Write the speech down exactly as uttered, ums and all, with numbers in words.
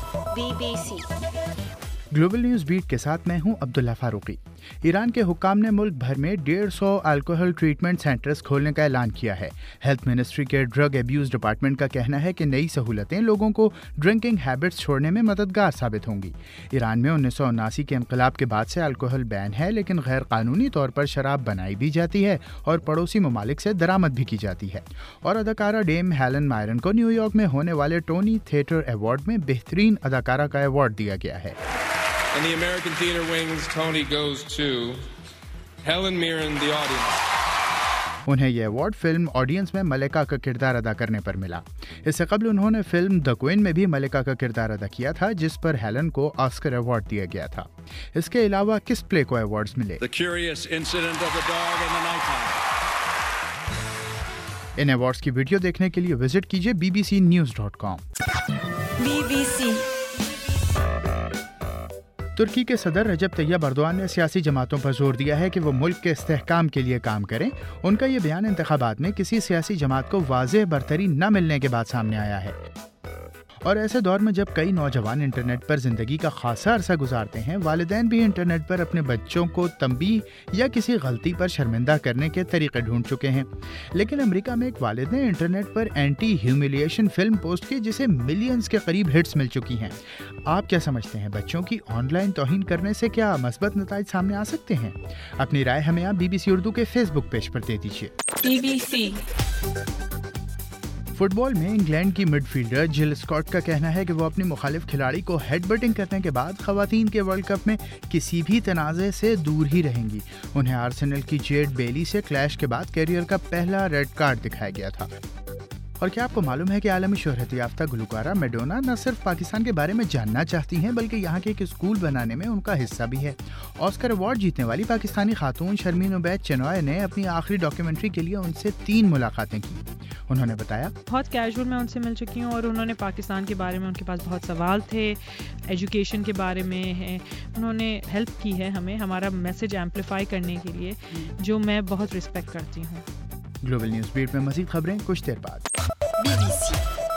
Be B C global news beat کے ساتھ میں ہوں عبداللہ فاروقی۔ ایران کے حکام نے ملک بھر میں ڈیڑھ سو الکوہل ٹریٹمنٹ سینٹرز کھولنے کا اعلان کیا ہے۔ ہیلتھ منسٹری کے ڈرگ ایبیوز ڈپارٹمنٹ کا کہنا ہے کہ نئی سہولتیں لوگوں کو ڈرنکنگ ہیبٹس چھوڑنے میں مددگار ثابت ہوں گی۔ ایران میں انیس سو اناسی کے انقلاب کے بعد سے الکوہل بین ہے، لیکن غیر قانونی طور پر شراب بنائی بھی جاتی ہے اور پڑوسی ممالک سے درآمد بھی کی جاتی ہے۔ اور اداکارہ ڈیم ہیلن مائرن کو نیو یارک میں ہونے والے ٹونی تھیٹر ایوارڈ میں بہترین اداکارہ کا ایوارڈ دیا گیا ہے۔ And the American Theater Wings Tony goes to Helen Mirren, the audience. انہیں یہ ایوارڈ فلم آڈینس میں ملکہ کا کردار ادا کرنے پر ملا۔ اس سے قبل انہوں نے فلم دی کوئین میں بھی ملکہ کا کردار ادا کیا تھا، جس پر ہیلن کو آسکر ایوارڈ دیا گیا تھا۔ اس کے علاوہ کس پلے کو ایوارڈز ملے؟ The Curious Incident of the Dog in the Nighttime. ان ایوارڈز کی ویڈیو دیکھنے کے لیے وزٹ کیجیے B B C news dot com. B B C ترکی کے صدر رجب طیب ایردوان نے سیاسی جماعتوں پر زور دیا ہے کہ وہ ملک کے استحکام کے لیے کام کریں۔ ان کا یہ بیان انتخابات میں کسی سیاسی جماعت کو واضح برتری نہ ملنے کے بعد سامنے آیا ہے، اور ایسے دور میں جب کئی نوجوان انٹرنیٹ پر زندگی کا خاصا عرصہ گزارتے ہیں، والدین بھی انٹرنیٹ پر اپنے بچوں کو تنبیہ یا کسی غلطی پر شرمندہ کرنے کے طریقے ڈھونڈ چکے ہیں۔ لیکن امریکہ میں ایک والد نے انٹرنیٹ پر اینٹی ہیوملیشن فلم پوسٹ کی جسے ملینز کے قریب ہٹس مل چکی ہیں۔ آپ کیا سمجھتے ہیں، بچوں کی آن لائن توہین کرنے سے کیا مثبت نتائج سامنے آ سکتے ہیں؟ اپنی رائے ہمیں آپ بی بی سی اردو کے فیس بک پیج پر دے دیجیے۔ B B C football میں انگلینڈ کی مڈ فیلڈر جل اسکاٹ کا کہنا ہے کہ وہ اپنی مخالف کھلاڑی کو ہیڈ بٹنگ کرنے کے بعد خواتین کے ورلڈ کپ میں کسی بھی تنازع سے دور ہی رہیں گی۔ انہیں آرسنل کی جیڈ بیلی سے کلیش کے بعد کیریئر کا پہلا ریڈ کارڈ دکھایا گیا تھا۔ اور کیا آپ کو معلوم ہے کہ عالمی شہرت یافتہ گلوکارہ میڈونا نہ صرف پاکستان کے بارے میں جاننا چاہتی ہیں بلکہ یہاں کے ایک اسکول بنانے میں ان کا حصہ بھی ہے۔ آسکر ایوارڈ جیتنے والی پاکستانی خاتون شرمین عبید چنوائے نے اپنی آخری ڈاکیومنٹری کے لیے ان سے تین ملاقاتیں کی۔ انہوں نے بتایا، بہت کیجول میں ان سے مل چکی ہوں اور انہوں نے پاکستان کے بارے میں ان کے پاس بہت سوال تھے، ایجوکیشن کے بارے میں ہے، انہوں نے ہیلپ کی ہے ہمیں ہمارا میسج ایمپلیفائی کرنے کے لیے، جو میں بہت رسپیکٹ کرتی ہوں۔ گلوبل نیوز بیٹ میں مزید خبریں کچھ دیر بعد۔ Be B C